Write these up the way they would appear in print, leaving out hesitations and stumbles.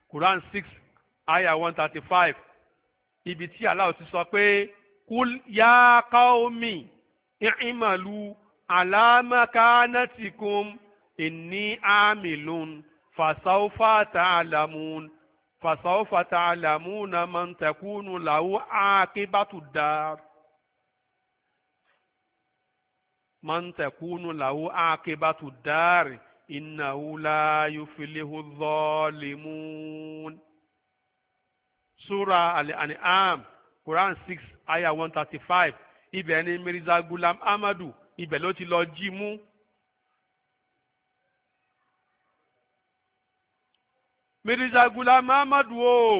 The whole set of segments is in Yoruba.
Quran 6 ayah 135 ibi tí Allah ti sọ pé kul ya qaumi i'malu ala makanatikum inni amilun fasawfa ta'lamuna man takunu lahu aqibatu dar. Man takunu lahu aqibatu dar innahu la yuflihu dhalimun. Surah Al-An'am, Quran 6, ayah 135. Ibẹ̀ ni Mirza Ghulam Ahmadu ibẹ̀ ló ti lọ jí mú. Mirza Ghulam Ahmadu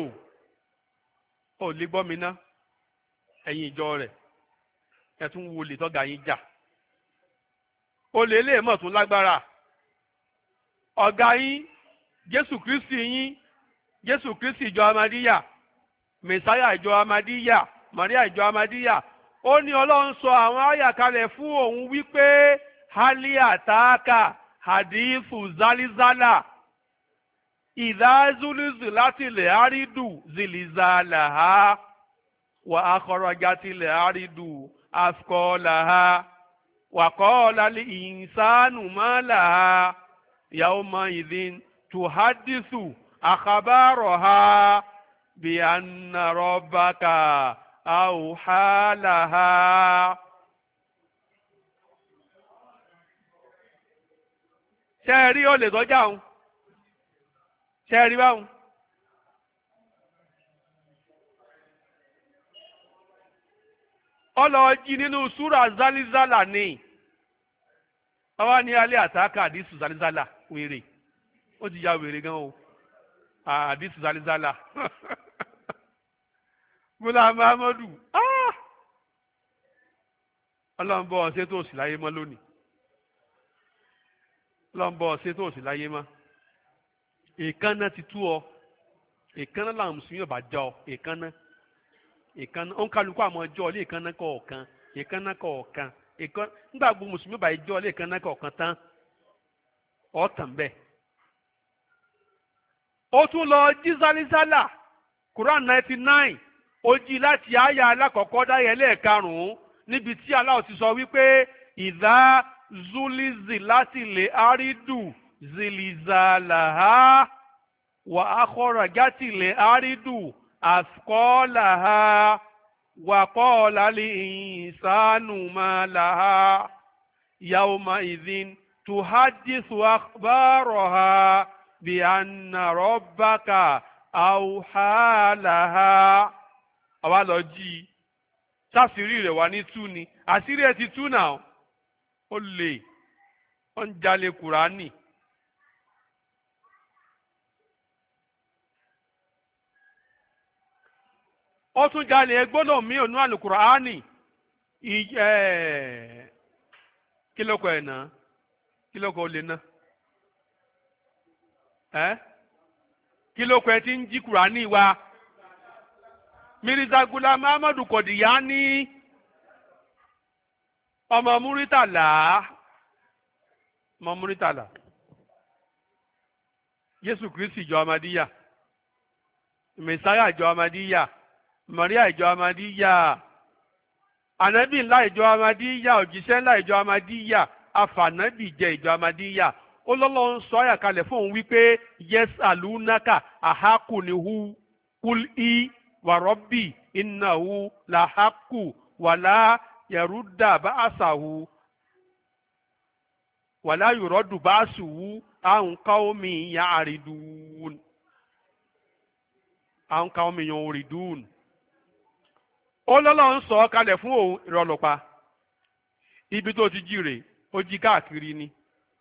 ò lè gbọ́ mi ná ẹ̀yin ìjọ rẹ̀ ẹ̀ tún wo lè tọ́ga yín jà. Olè lè mọ̀ tún lágbára. Ọ̀gá yín Jésù Kristi ìjọ Amadíyà, Mèsáyà ìjọ Amadíyà, Màríà ìjọ Amadíyà, ó ní Ọlọ́run sọ àwọn àyà kalẹ̀ fún òun wípé hali àtàkà hadithu zalizala ìdázúlùzùlátìlẹ̀ àrídù zìlìzàlàhà wà àkọrọ̀jàtìlẹ̀ àrídù àfikọ́làhà wà kọ́ọ̀lálì ìsánù mọ́làhà yawma idhin tuhadithu akhbaraha bi anna rabbaka awhalaha. Ṣé ẹ rí olè tọ́jà òun? Ṣé ẹ rí báwọn? Ọlọ́ọ̀jì nínú súrà zalizala ni ọwọ́ ní alẹ́ àtàkà àdìsù zalizala wèrè ó ti ya wèrè gan o àdìsù zalizala Ghulam Ahmadu Ọlọ́run bọ́ ọ̀sẹ̀ tó sì láyé mọ́ lónìí. Ọlọ́run bọ́ ọ̀sẹ̀ tó sì láyé mọ́. Èékánná ti tú ọ. Èékánná làwọn mùsùlùmí ọba jọ èékánná. Èékánná ó ń kálukú àmọ́ ọjọ́ ilé èékánná kọ̀ọ̀kan. Èékánná kọ̀ọ̀kan. Nígbà gbogbo mùsùlùmí ọba ìjọ ilé èékánná kọ̀ọ̀kan tán ọ̀tàn bẹ́ẹ̀. Ó tún lọ jí zálízálà Quran 99 ó jí láti àyà alákọ̀ọ́kọ́ dáyẹ lẹ́ẹ̀karùn-ún níbi tí Allah ti sọ wípé ìdá zulizi láti lè árídù zilizalaha wà ákọ̀rọ̀játì lè árídù àfikọ́làha wà qala li insanu ma laha yawma idhin tuhadithu akhbaraha bi anna rabbaka awhalaha. Àwa lọ jí i sáfìrí rẹ̀ wá ní tú ni àṣírí ẹ̀ ti tú náà ó lè ó ń jalè Kùránì. Ó tún jalè gbọ́dọ̀ mí ònú àlùkùránì kí ló kọ ẹ̀ náà kí ló kọ olè náà kí ló kọ ẹ tí ń jí Kùránì wa. Mirza Ghulam Ahmadu Qadiani ọmọ Múrítàlá Jésù Kristi ìjọ Amadíyà, Mèsáyà ìjọ Amadíyà, Màríà ìjọ Amadíyà, ànábì ńlá ìjọ Amadíyà, òjíṣẹ́ ńlá ìjọ Amadíyà, afànábì jẹ ìjọ Amadíyà. Ó lọ́lọ́ ń sọ àyàkálẹ̀ fún òun wípé yas'alunaka ahakunihu kul i wàrọ́bì innahu làhákù wàlá yẹrúdà báàsàwù wàlá yòrọ́dù báàsùwù àwọn káwọ́mì yà àrídùn àwọn káwọ́mì yà òrìdùn. Ó lọ́lọ́ ń sọ kalẹ̀ fún òun ìrọ̀lọ́pàá ibi tó ti jí rè ó jí káàkiri ni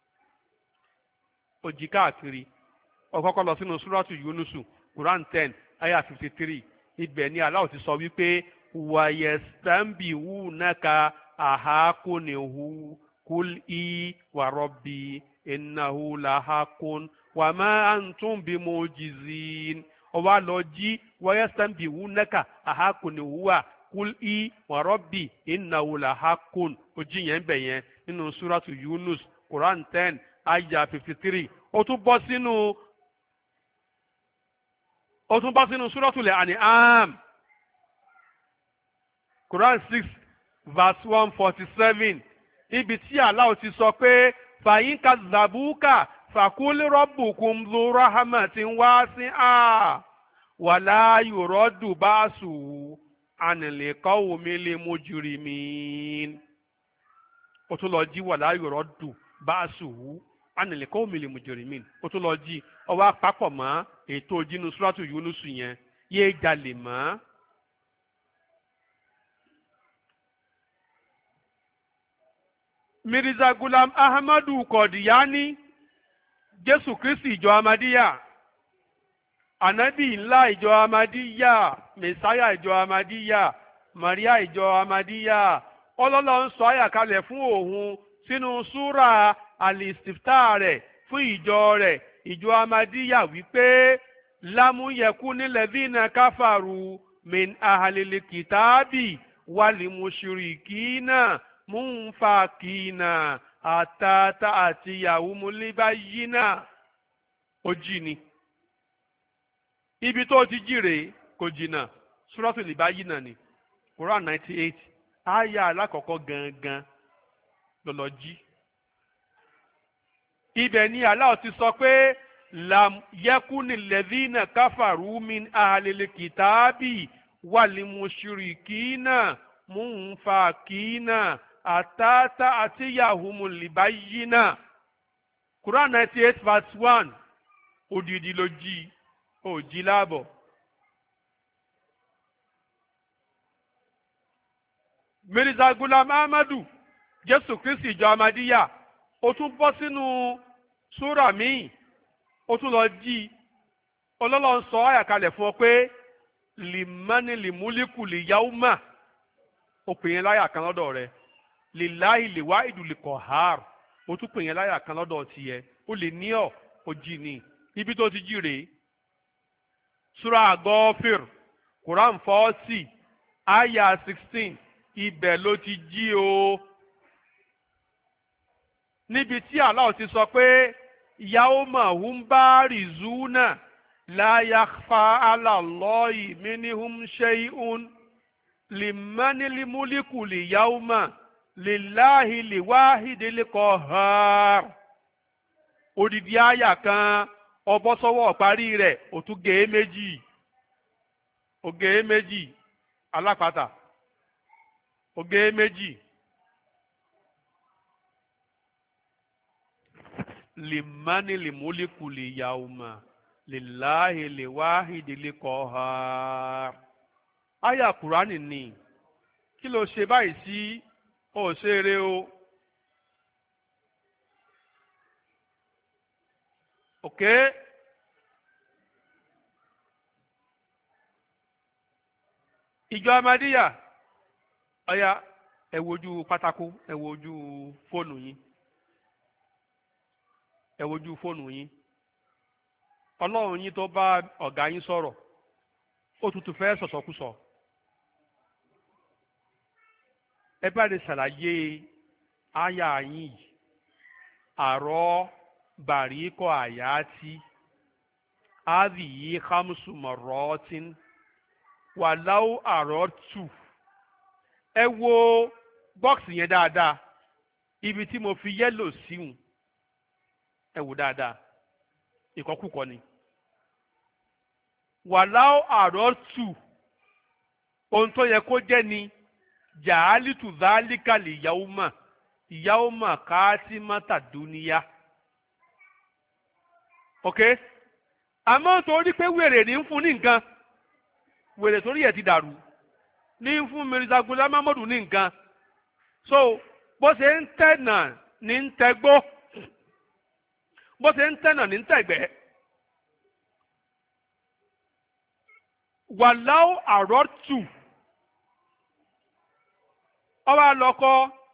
ó jí káàkiri. Ó kọ́kọ́ lọ sínú súrátù Yunusu Quran 10 ayah 53. Ibẹ̀ ni Allah ti sọ wípé wàyẹ̀sítàmbìwúnàkà àhákùnìhù kúl í wàrọ̀bì ìnáhù làhákùn wàmà àǹtún bí mujizin. Ọwọ́ lọ jí wàyẹ̀sítàmbìwúnàkà àhákùnìhù wà kúl í wàrọ̀bì ìnáhù làhákùn. Ojí yẹn bẹ̀ yẹn nínú súrátù Yunus Quran 10 ayah 53. Ó tún bọ́ sínú ó tún bá sínú Suratul An'am Quran 6 verse 147 ibi tí Allah ti sọ pé fàyín kazabuka fàkúlì rabbukum dhu rahmatin wasi'a wàlá yuraddu ba'su anil qawmil mujrimin. ó tún lọ jí wàlá yuraddu ba'su anil qawmil mujrimin. ó tún lọ jí ọwọ́ àpapọ̀ mọ́ ètò ìjínú Suratu Yunus yẹn yéé jalè mọ́. Mirza Gulam Ahmadu Kọ̀dìyání Jésù Kristi ìjọ Amadíyà Ànábì ńlá ìjọ Amadíyà Mẹsáyà ìjọ Amadíyà Maria ìjọ Amadíyà ọlọ́lọ́ ń sọ àyàkálẹ̀ fún òun sínú súrà Al-Istiftah rẹ̀ fún ìjọ rẹ̀ ìjọ Amadíyà wípé lámúyẹ̀kú nílẹ̀dínà káfàrú min ahalil kìtàbì wàlìmùsírìkínà múnfàkínà àtàtà àti yàwùmúlíbáyínà. ó jí ni ibi tó ti jí rèé kò jìnnà Suratul Bayyina ni Quran 98 àyà alákọ̀ọ́kọ́ gangan lọ́lọ́ jí. ibẹ̀ ni Allah ti sọ pé lam yakuni lẹ́dínà káfàrú min ahalil kìtàbì wàlìmùsírìkínà múnfàkínà àtàtà àti yahumulibáyínà. Quran 98 verse 1 odidi ló jí ó jí láàbọ̀. Mirza Gulam Ahmadu Jésù Kristi ìjọ Amadíyà ó tún bọ́ sínú súrà míì ó tún lọ jí ọlọ́lọ́ ń sọ àyàkálẹ̀ fún ọ pé limani limuliku liyauma ó pè yẹn láyà kan lọ́dọ̀ rẹ̀ lillahi liwahidul qahhar ó tún pè yẹn láyà kan lọ́dọ̀ tiẹ̀ ó lè ní ọ̀ ó jí ni ibi tó ti jí rèé súrà Ghafir Quran 40 aya 16 ibẹ̀ ló ti jí o níbi tí Allah ti sọ pé yawma hum barizuna la yakhfa ala Allahi minhum shay'un limanil muliku liyawma lillahi liwahidil qahhar. odidi àyà kan ọbọ sọ́wọ́ parí rẹ̀ ó tún gé méjì ó gé méjì alápàtà ó gé méjì limani limuliku liyawma lillahi liwahidil qahhar. àyà Kùránì ni kí ló ṣe báyìí sí ó ṣe eré o. Okay. ìjọ Amadíyà ọ̀yà ẹ wojú pátákó ẹ wojú fóònù yín ẹ wojú fóònù yín ọlọ́run yín tó bá ọ̀gá yín sọ̀rọ̀ ó tutù fẹ́ sọ̀sọ̀kúsọ ẹ bá lè ṣàlàyé àyà yín yìí àrọ́ bàríkọ àyàtì àdìyí hamsu mọ̀rọ́tìn wàláwù àrọ́tù. ẹ wo bọ́ọ̀sì yẹn dáadáa ibi tí mo fi yẹ́lò síhùn ẹ wò dáadáa ìkọkúkọ ni. wàláwù àrọ́tù ohun tó yẹ kó jẹ́ ni jàálìtù zálíkàlì ìyáwómà káàtìmátà dúníyà. ok àmọ́ torí pé wèrè ní ń fún ní nǹkan wèrè torí ẹ̀ ti dàrú ní ń fún Mirza Gulam Ahmadu ní nǹkan so bó ṣe ń tẹ̀nà ní ń tẹgbó bó ṣe ń tẹ̀nà ní ń tẹ̀gbẹ́. wàláwù àrọ́tù ọba lọkọ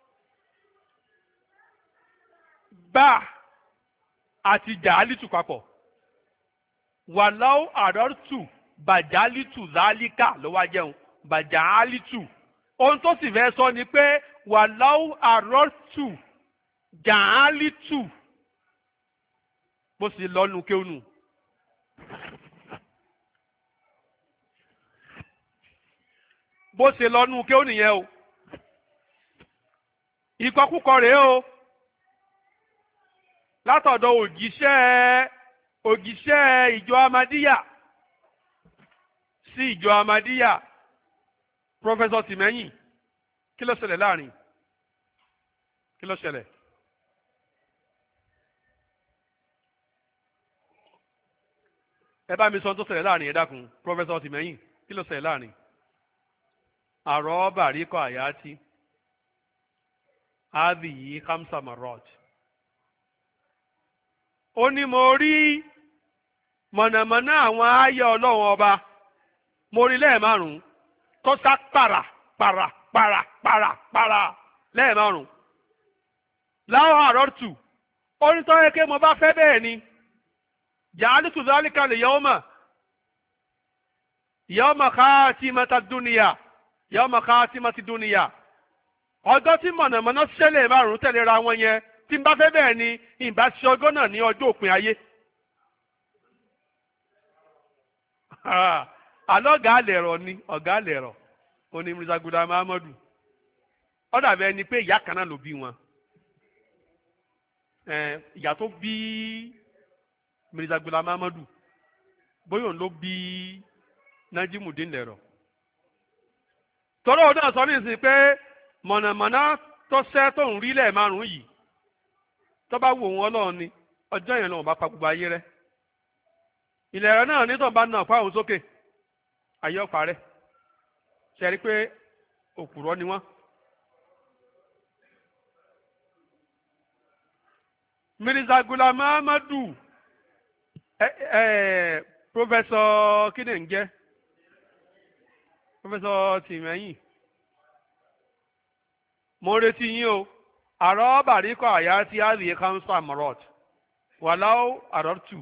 bá àti jàálìtù papọ̀ wàláwù àrọ́tù bàjálìtù zálíkà ló wá jẹun bàjálìtù ohun tó sì fẹ́ sọ ni pé wàláwù àrọ́tù jàálìtù bó sì lọ́nu kéwònù bó ṣe lọ́nu kí ó nìyẹn o ìkọkúkọ rèé o látọ̀dọ̀ òjíṣẹ́ ìjọ Ahmadiyya sí ìjọ Ahmadiyya Professor Tìmẹ́yìn kí ló ṣẹlẹ̀ láàrin kí ló ṣẹlẹ̀ ẹ bá mi sọ tó ṣẹlẹ̀ láàrin ẹ dákun Professor Tìmẹ́yìn kí ló ṣẹlẹ̀ láàrin àrọ́ bàríkọ̀ àyàtì áàbì yìí khamsa marot ó ní mo rí mọ̀nàmọ́ná àwọn ayé ọlọ́run ọba mo rí lẹ́ẹ̀márùn-ún tó sá para lẹ́ẹ̀márùn-ún láwọn àrọ́tù ó ní tọ́yẹ kí mo bá fẹ́ bẹ́ẹ̀ ni ja'altu dhalika yawma khatimati dunya ọjọ́ tí mọ̀nàmọ́ná ṣẹlẹ̀ márùn-ún tẹ̀léra wọn yẹn tí n bá fẹ́ bẹ́ẹ̀ ni ìbá ṣe ọgọ́ náà ní ọjọ́ òpin ayé. àlọ́ ọ̀gá àlẹ̀rọ̀ ni ọ̀gá àlẹ̀rọ̀ ó ní Mirza Ghulam Ahmadu ó dàbí ẹni pé ìyá kan náà ló bí wọn ìyá tó bí Mirza Ghulam Ahmadu bóyá òun ló bí Najimudeen lẹ̀rọ̀ tọ́lọ́ náà sọ ní ìsìn pé mọ̀nàmọ́ná tó ṣẹ́ tó ń rí lẹ́ẹ̀márùn-ún yìí tó bá wò wọ́n Ọlọ́run ni ọjọ́ yẹn náà wọ́n bá pa gbogbo ayé rẹ́ ilẹ̀ rẹ̀ náà nítorí bá nà fáwọn sókè ayé ọ̀pá rẹ̀ ṣe rí pé òpùrọ́ ni wọ́n. Mirza Ghulam Ahmadu Professor kíni ń jẹ́ Professor Tìmẹ́yìn mo retí yín o àrọ́ bàríkọ̀ àyà tí a lè kánṣá mọ̀rọ̀t wàláwó àrọ́tù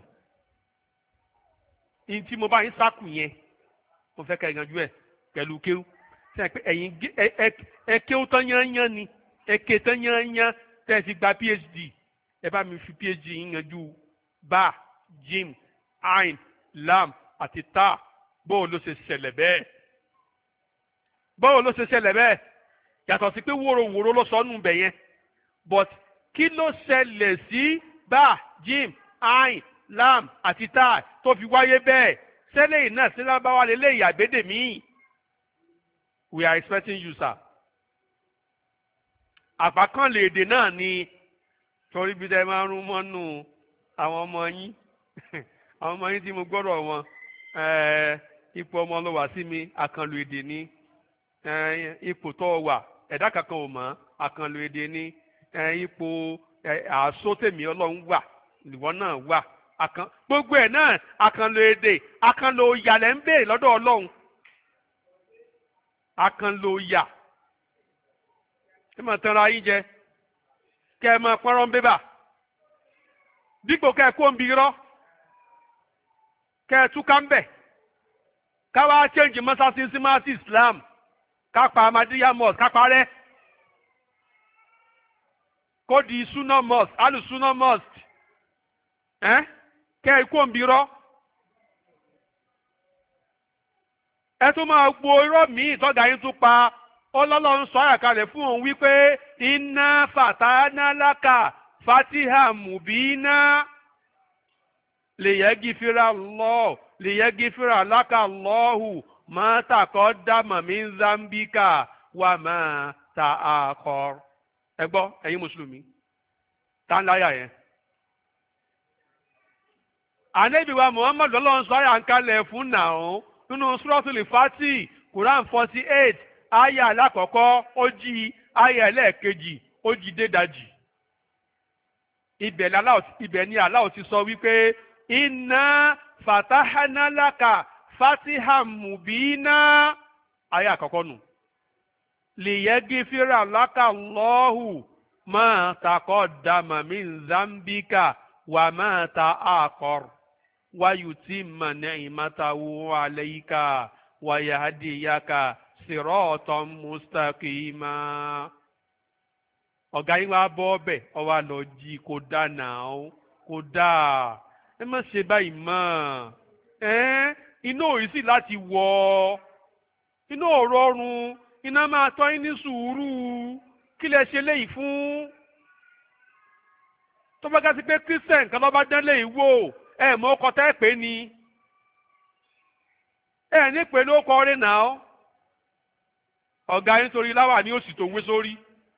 ní tí mo bá yín sákù yẹn mo fẹ́ ka ìyànjú ẹ̀ pẹ̀lú kéwú sẹ́yìn pé ẹ̀yin ẹ kéwú tán yányán ni ẹ ké tán yányán tẹ́ ẹ ti gba PhD ẹ bá mi fi PhD yín yanjú bá jim ain lam àti ta bóò ló ṣe ṣẹlẹ̀ bẹ́ẹ̀ bóò ló ṣe ṣẹlẹ̀ bẹ́ẹ̀ yàtọ̀ sí pé wóróworó ló sọ nù bẹ̀ yẹn but kí ló ṣẹlẹ̀ sí bá jim ain lam àti ta tó fi wáyé bẹ́ẹ̀ sẹ́lẹ̀ iná sílábáwá lélẹ̀ ìyàgbédè míì we are expecting you sir. àbákanlè èdè náà ni torí bí ẹ máa ń rún mọ́nú àwọn ọmọ yín àwọn ọmọ yín tí mo gbọ́dọ̀ wọn ipò ọmọ ló wà sí mi àkànlò èdè ni ipò tó wà ẹ̀dá kankan ò mọ̀ àkànlò èdè ni ipò àsótèmí ọlọ́run wà ìwọ náà wà gbogbo ẹ̀ náà àkànlò èdè àkànlò ìyàlẹ̀ ń béèrè lọ́dọ̀ ọlọ́run àkànlò ìyà ẹ máa tanra yín jẹ kẹ ẹ máa pọ́nrọ́ bébà dípò kẹ ẹ kó ń bi irọ́ kẹ ẹ túká ń bẹ̀ káwá change mọ́sáàsì sí mọ́sáàsì Islam kápá Ahmadiyya mosque kápá rẹ́ kó di Sunna mosque alu-Sunna mosque kẹ́ ẹ kó ń bi irọ́ ẹ tún máa gbo irọ́ míì tọ́gà yín tún pa ọlọ́lọ́run sọ àyàkálẹ̀ fún òun wípé inna fatahna laka fatiha mubina liyagfira laka Allahu ma taqaddama min zambika wa ma ta'akhkhar. ẹ gbọ́ ẹ̀yin mùsùlùmí tá ń láyà yẹn. ànábì wa Muhammad lọ́lọ́run sọ àyàkálẹ̀ fún nàá nínú Suratul Fati Quran 48 aya alákọ̀ọ́kọ́ ó jí aya ẹlẹ́ẹ̀kejì ó jí dédajì ibẹ̀ ni Allah ti sọ wípé inna fatahna laka fatihan mubina aya àkọ́kọ́ nù liyagfira laka Allahu ma taqaddama min zambika wa ma ta'akhkhar wa yutimma ni'matahu alayka wa yahdiyaka siratan mustaqima. ọ̀gá yín wá bọ́ ọbẹ̀ ọwọ́ lọ jí kó dáná kó dáa ẹ má ṣe báyìí mọ́ iná òyìn sì láti wọ̀ inú ọ̀rọ̀ ọ̀run iná máa tọ́ yín ní sùúrù kí lẹ ṣe léyìí fún. tó bá gásí pé Christian kan lọ́ba dán léyìí wò ẹ mọ ọkọ tẹ́ pé ni ẹ ní pé ló kọ́ rí náà ọ̀gá yín torí láwà ní òsì tó wé sórí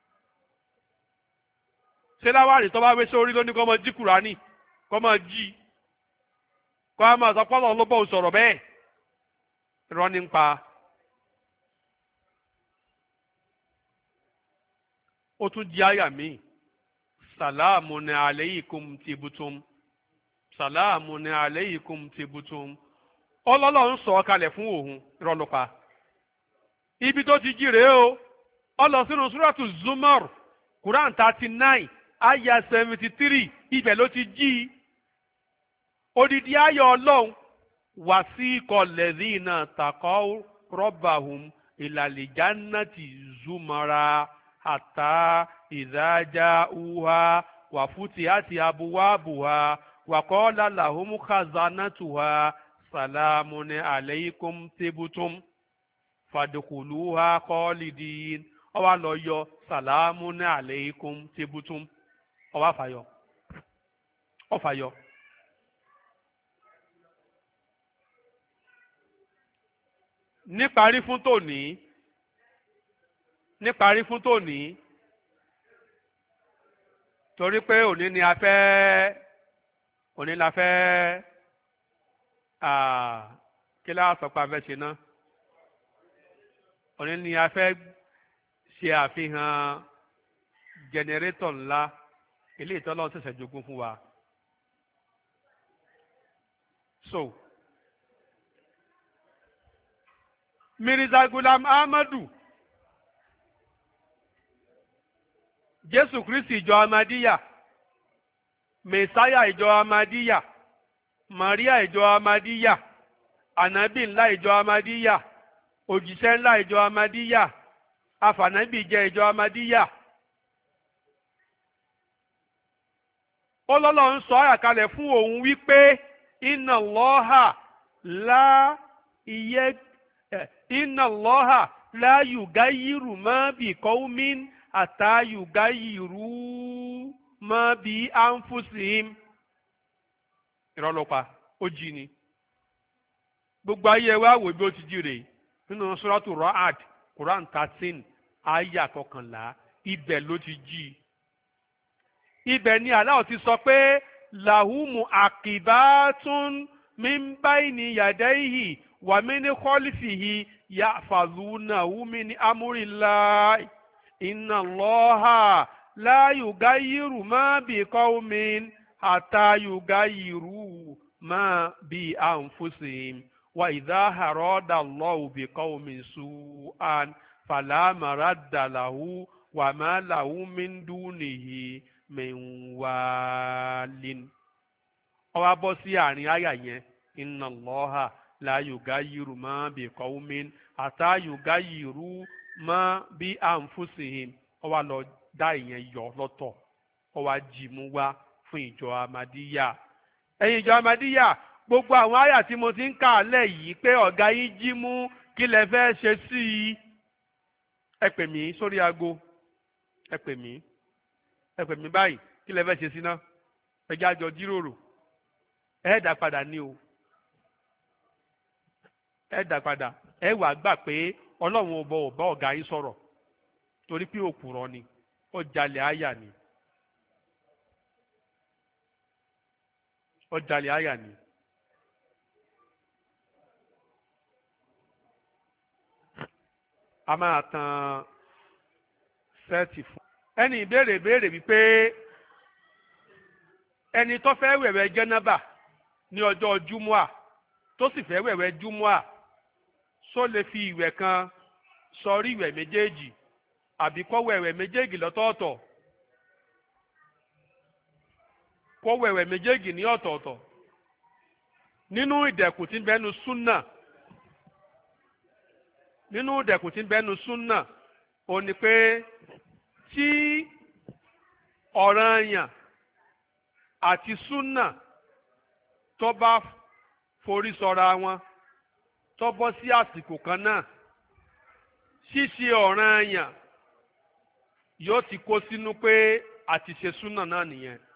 ṣé láwàní tó bá wé sórí ló ní kó máa jí Kùránì kó máa jí kó a máa sọ pọ́lọ́ ló bọ̀ sọ̀rọ̀ bẹ́ẹ̀ irọ́ ní pa. ó tún di àyà mi sàlámù ní alaykum tibtum sàlámù ní alaykum tibtum ọlọ́lọ́run sọ kalẹ̀ fún òun irọ́ ló pa. ibi tó ti jí rèé o ọlọ sínú súrátù Zumar Quran 39 aya 73 ibẹ̀ ló ti jí odidi ayọ̀ ọlọ́run wasiqa alladhina taqaw rabbahum ilal jannati zumara hatta idha ja'uha wa futihati abwabuha wa qala lahum khazanatuha salamun alaykum tibtum fadkhuluha khalidin ó wá lọ yọ salamun alaykum tibtum ó wá fàyọ ó fàyọ. níparí fún tòní torí pé òní ni a fẹ́ kí láà sọ pé a fẹ́ ṣe náà òní ni a fẹ́ ṣe àfihàn jẹnẹrétọ̀ ńlá eléyìí tí Ọlọ́run ṣẹ̀ṣẹ̀ jogún fún wa. So Mirza Gulam Ahmadu Jésù Kristi ìjọ Amadiya Mèsáyà ìjọ Amadiya Maria ìjọ Amadiya Ànábì ńlá ìjọ Amadiya òjíṣẹ́ ńlá ìjọ Amadiya afànábì jẹ́ ìjọ Amadiya. Ọlọ́run sọ àyàkálẹ̀ fún òun wípé inna Allaha la yugayiru ma bi qawmin hatta yugayiru ma bi anfusihim. ìrọ̀lọ́pàá ó jí ni gbogbo ayé wa wò bí ó ti jí rèé nínú suratu Ra'ad Quran 13 aya 11 ibẹ̀ ló ti jí. ibẹ̀ ni Allah ti sọ pé lahumu aqibatun min bayni yadayhi wa min khalfihi yahfazunahu min amrillahi inna Allaha la yugayiru ma bi qawmin hatta yugayiru ma bi anfusihim wa idha harada Allahu bi qawmin su'an fala maradda lahu wa ma lahu min dunihi min walin. ó wá bọ́ sí àárín àyà yẹn inna Allaha la yugayiru ma bi qawmin hatta yugayiru ma bi anfusihim. ó wá lọ dá ìyẹn yọ lọ́tọ̀ ó wá jí mú wá fún ìjọ Amadiya. ẹ̀yin ìjọ Amadiya gbogbo àwọn àyà tí mo ti ń kà lẹ̀ yìí pé ọ̀gá yín jí mú kí lẹ fẹ́ ṣe sí i. ẹ pè mí sórí aago ẹ pè mí báyìí kí lẹ fẹ́ ṣe sí náà ẹ jẹ́ àjọ jíròrò ẹ dá padà ní o ẹ dá padà ẹ wàá gbà pé Ọlọ́run ọba ò bá ọ̀gá yín sọ̀rọ̀ torí pé òpùrọ̀ ni ó jalè àyà ni ó jalè àyà ni. a máa tan sẹ́ẹ̀tì fún. ẹni ìbéèrè wípé ẹni tó fẹ́ wẹ̀wẹ̀ jẹ́nàbà ní ọjọ́ júmọ́à tó sì fẹ́ wẹ̀wẹ̀ júmọ́à só lè fi ìwẹ̀ kan sọrí ìwẹ̀ méjèèjì àbí kó wẹ̀wẹ̀ méjèèjì lọ́tọ̀ọ̀tọ̀ kó wẹ̀wẹ̀ méjèèjì ní ọ̀tọ̀ọ̀tọ̀ nínú ìdẹ̀kùn tí ń bẹ́nu súnà ó ní pé tí ọ̀ranyàn àti súnà tó bá forí sọra wọn tó bọ́ sí àsìkò kan náà ṣíṣe ọ̀ranyàn yóò ti kó sínú pé àti ṣe súnà náà nìyẹn.